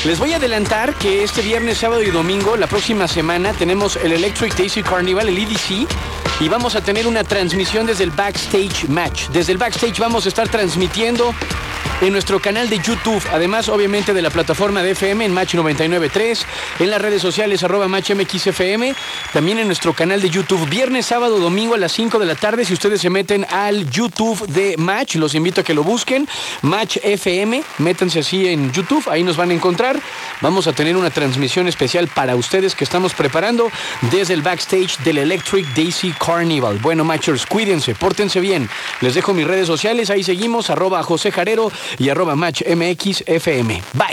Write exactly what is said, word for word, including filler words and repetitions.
Les voy a adelantar que este viernes, sábado y domingo, la próxima semana, tenemos el Electric Daisy Carnival, el E D C, y vamos a tener una transmisión desde el Backstage Match. Desde el Backstage vamos a estar transmitiendo en nuestro canal de YouTube, además obviamente de la plataforma de F M en Match noventa y nueve punto tres, en las redes sociales arroba Match M X F M, también en nuestro canal de YouTube, viernes, sábado, domingo a las cinco de la tarde. Si ustedes se meten al YouTube de Match, los invito a que lo busquen, Match F M, métanse así en YouTube, ahí nos van a encontrar. Vamos a tener una transmisión especial para ustedes que estamos preparando desde el backstage del Electric Daisy Carnival. Bueno, Matchers, cuídense, pórtense bien. Les dejo mis redes sociales, ahí seguimos, arroba José Jarero y arroba Match M X F M. Bye.